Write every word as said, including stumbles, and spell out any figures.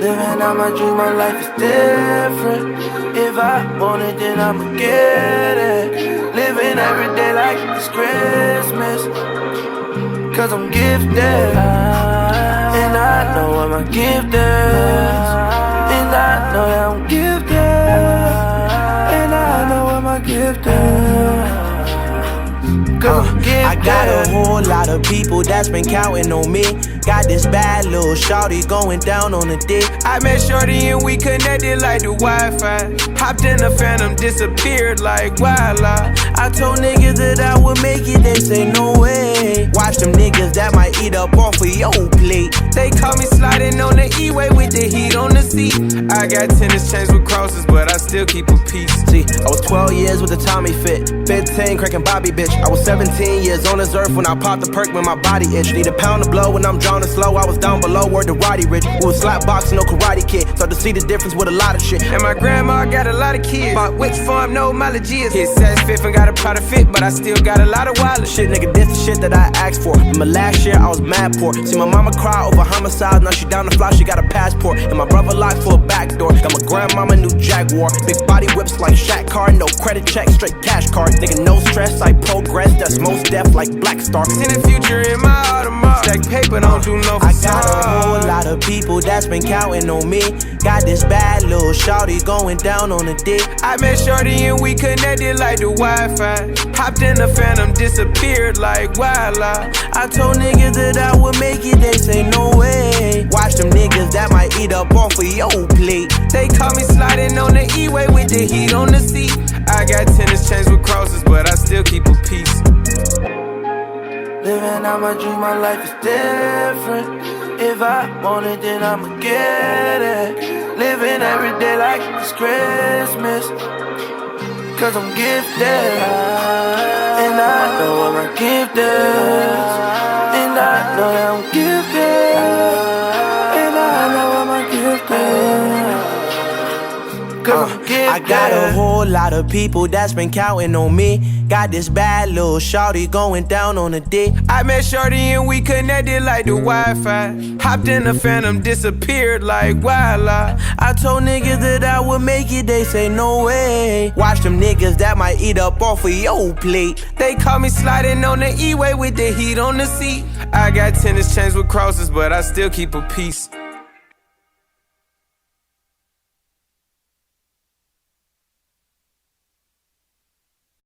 Living out my dream, my life is different. If I want it, then I'ma get it. Living every day like it's Christmas, cause I'm gifted, and I know what my gift is. And I know that I'm gifted, and I know what my gift is. Uh, I got a whole lot of people that's been counting on me. Got this bad little shawty going down on the dick. I met shorty and we connected like the Wi-Fi. Hopped in the Phantom, disappeared like wildlife. I told niggas that I would make it, they say no way. Watch them niggas that might eat up off of your plate. They caught me sliding on the E-way with the heat on the seat. I got tennis chains with crosses, but I still keep a piece. See, I was twelve years with a Tommy fit, fifteen cracking Bobby bitch. I was seventeen years on this earth when I popped the perk when my body itch. Need a pound of blow when I'm drawn and slow. I was down below, word to Roddy Rich. We was slap boxing, no karate kid. Start to see the difference with a lot of shit. And my grandma got a lot of kids. Bought which farm, no mileage is. Hit says fifth and got a proud of fit, but I still got a lot of wallet. Shit, nigga, this the shit that I asked for. Remember last year I was mad poor. See my mama cry over homicide, now she down the fly, she got a passport. And my brother locked for a back door. Got my grandmama new Jaguar. Big body whips like Shaq card, no credit check, straight cash card. Nigga, no stress, I progress, that's most deaf like Black Star. See the future in my Audemars. Stack paper, don't do no I got a whole lot of people that's been counting on me. Got this bad little shawty going down on the dick. I met shorty and we connected like the Wi-Fi. Hopped in the Phantom, disappeared like wildlife. I told niggas that I would make it, they say no way. Watch them niggas that might eat up off of your plate. They caught me sliding on the E-way with the heat on the seat. I got tennis chains with crosses, but I still keep a piece. Living out my dream, my life is different. If I want it, then I'ma get it. Living every day like it's Christmas, cause I'm gifted, and I know what my gift is. And I know that I'm gifted, and I know what my gift is. Uh, I got a whole lot of people that's been counting on me. Got this bad little shawty going down on the dick. I met shorty and we connected like the Wi-Fi. Hopped in the Phantom, disappeared like wildlife. I told niggas that I would make it, they say no way. Watch them niggas that might eat up off of your plate. They caught me sliding on the E-way with the heat on the seat. I got tennis chains with crosses, but I still keep a piece.